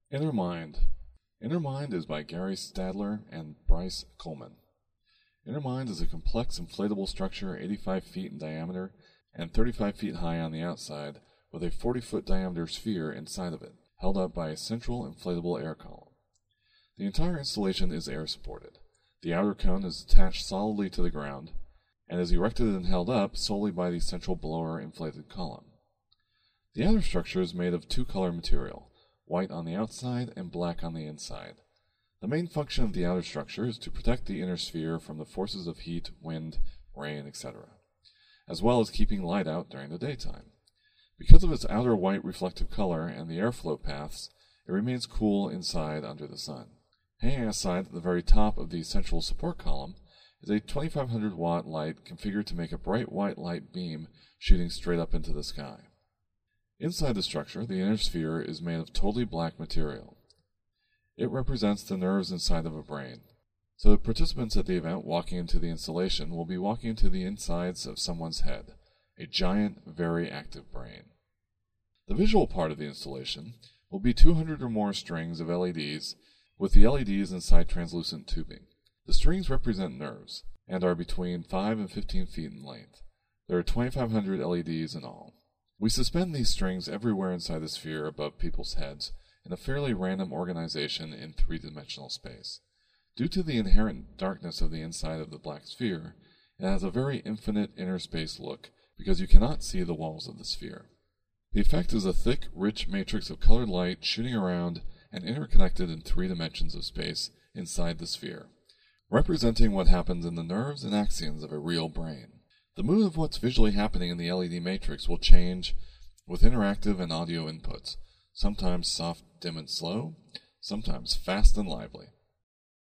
Inner Mind. Inner Mind is by Gary Stadler and Bryce Coleman. Inner Mind is a complex inflatable structure 85 feet in diameter and 35 feet high on the outside, with a 40-foot diameter sphere inside of it, held up by a central inflatable air column. The entire installation is air-supported. The outer cone is attached solidly to the ground, and is erected and held up solely by the central blower inflated column. The outer structure is made of two-color material, white on the outside and black on the inside. The main function of the outer structure is to protect the inner sphere from the forces of heat, wind, rain, etc., as well as keeping light out during the daytime. Because of its outer white reflective color and the airflow paths, it remains cool inside under the sun. Hanging aside at the very top of the central support column is a 2500 watt light configured to make a bright white light beam shooting straight up into the sky. Inside the structure, the inner sphere is made of totally black material. It represents the nerves inside of a brain. So the participants at the event walking into the installation will be walking into the insides of someone's head, a giant, very active brain. The visual part of the installation will be 200 or more strings of LEDs, with the LEDs inside translucent tubing. The strings represent nerves, and are between 5 and 15 feet in length. There are 2,500 LEDs in all. We suspend these strings everywhere inside the sphere above people's heads, in a fairly random organization in three-dimensional space. Due to the inherent darkness of the inside of the black sphere, it has a very infinite inner space look, because you cannot see the walls of the sphere. The effect is a thick, rich matrix of colored light shooting around and interconnected in 3 dimensions of space inside the sphere, representing what happens in the nerves and axons of a real brain. The mood of what's visually happening in the LED matrix will change with interactive and audio inputs, sometimes soft, dim, and slow, sometimes fast and lively.